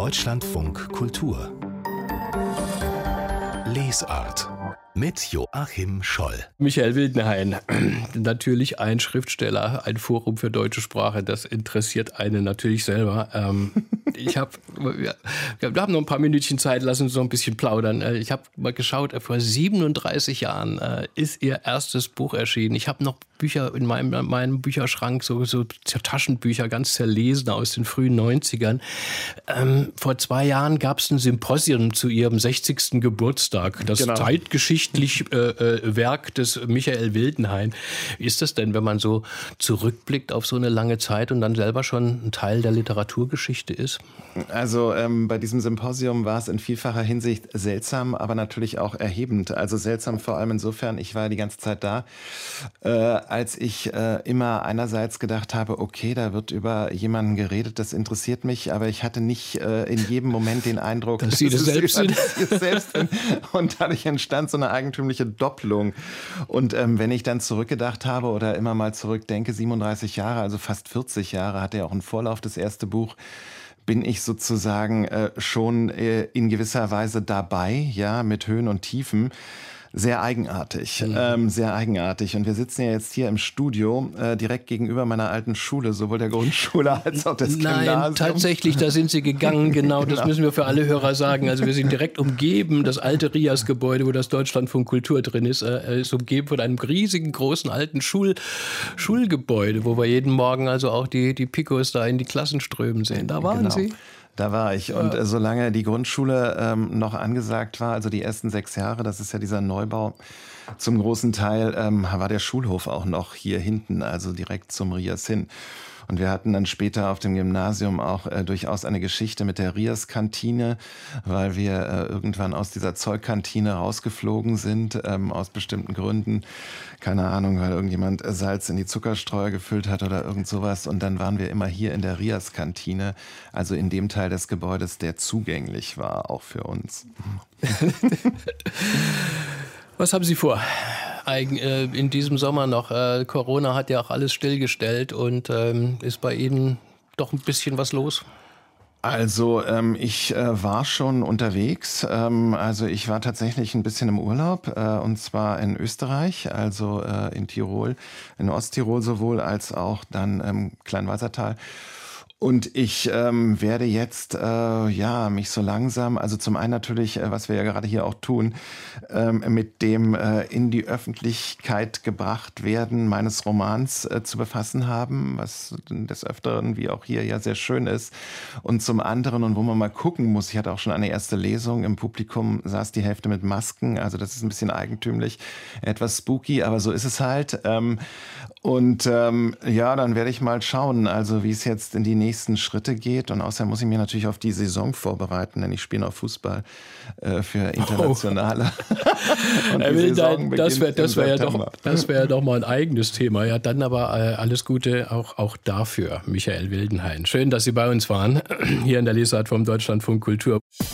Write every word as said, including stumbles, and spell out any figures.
Deutschlandfunk Kultur Lesart mit Joachim Scholl. Michael Wildenhain, natürlich ein Schriftsteller, ein Forum für deutsche Sprache, das interessiert einen natürlich selber. Ähm, ich habe, wir, wir haben noch ein paar Minütchen Zeit, lassen uns noch ein bisschen plaudern. Ich habe mal geschaut, vor siebenunddreißig Jahren äh, ist Ihr erstes Buch erschienen. Ich habe noch Bücher in meinem, meinem Bücherschrank, so, so Taschenbücher, ganz zerlesen aus den frühen neunzigern. Ähm, vor zwei Jahren gab es ein Symposium zu Ihrem sechzigsten Geburtstag, das Genau. zeitgeschichtlich äh, äh, Werk des Michael Wildenhain. Wie ist das denn, wenn man so zurückblickt auf so eine lange Zeit und dann selber schon ein Teil der Literaturgeschichte ist? Also ähm, bei diesem Symposium war es in vielfacher Hinsicht seltsam, aber natürlich auch erhebend. Also seltsam vor allem insofern, ich war ja die ganze Zeit da, äh, als ich äh, immer einerseits gedacht habe, okay, da wird über jemanden geredet, das interessiert mich, aber ich hatte nicht äh, in jedem Moment den Eindruck, dass Sie das selbst sind. selbst sind. Und dadurch entstand so eine eigentümliche Doppelung. Und ähm, wenn ich dann zurückgedacht habe oder immer mal zurückdenke, siebenunddreißig Jahre, also fast vierzig Jahre, hatte ja auch einen Vorlauf, das erste Buch, bin ich sozusagen äh, schon äh, in gewisser Weise dabei, ja, mit Höhen und Tiefen. Sehr eigenartig, mhm. ähm, sehr eigenartig. Und wir sitzen ja jetzt hier im Studio, äh, direkt gegenüber meiner alten Schule, sowohl der Grundschule als auch des Nein, Gymnasiums. Nein, tatsächlich, da sind Sie gegangen, genau, genau. Das müssen wir für alle Hörer sagen. Also wir sind direkt umgeben, das alte Rias-Gebäude, wo das Deutschlandfunk Kultur drin ist, äh, ist umgeben von einem riesigen, großen, alten Schul- Schulgebäude, wo wir jeden Morgen also auch die, die Pikos da in die Klassen strömen sehen. Da waren genau. Sie. Da war ich. Und äh, solange die Grundschule ähm, noch angesagt war, also die ersten sechs Jahre, das ist ja dieser Neubau, zum großen Teil ähm, war der Schulhof auch noch hier hinten, also direkt zum Rias hin. Und wir hatten dann später auf dem Gymnasium auch äh, durchaus eine Geschichte mit der Rias-Kantine, weil wir äh, irgendwann aus dieser Zollkantine rausgeflogen sind, ähm, aus bestimmten Gründen. Keine Ahnung, weil irgendjemand Salz in die Zuckerstreuer gefüllt hat oder irgend sowas. Und dann waren wir immer hier in der Rias-Kantine, also in dem Teil des Gebäudes, der zugänglich war, auch für uns. Was haben Sie vor? In diesem Sommer noch. Corona hat ja auch alles stillgestellt und ähm, ist bei Ihnen doch ein bisschen was los? Also ähm, ich äh, war schon unterwegs. Ähm, also ich war tatsächlich ein bisschen im Urlaub äh, und zwar in Österreich, also äh, in Tirol, in Osttirol sowohl als auch dann im Kleinwalsertal. Und ich ähm, werde jetzt äh, ja mich so langsam, also zum einen natürlich, äh, was wir ja gerade hier auch tun, ähm, mit dem äh, in die Öffentlichkeit gebracht werden meines Romans äh, zu befassen haben, was des Öfteren wie auch hier ja sehr schön ist. Und zum anderen, und wo man mal gucken muss, ich hatte auch schon eine erste Lesung, im Publikum saß die Hälfte mit Masken, also das ist ein bisschen eigentümlich, etwas spooky, aber so ist es halt. Ähm, und ähm, ja, dann werde ich mal schauen, also wie es jetzt in die nächsten Schritte geht. Und außerdem muss ich mich natürlich auf die Saison vorbereiten, denn ich spiele noch Fußball äh, für internationale. Oh. Und die Saison das wäre das wär ja doch, das wär ja doch mal ein eigenes Thema. Ja, dann aber äh, alles Gute auch, auch dafür, Michael Wildenhain. Schön, dass Sie bei uns waren, hier in der Lesart vom Deutschlandfunk Kultur.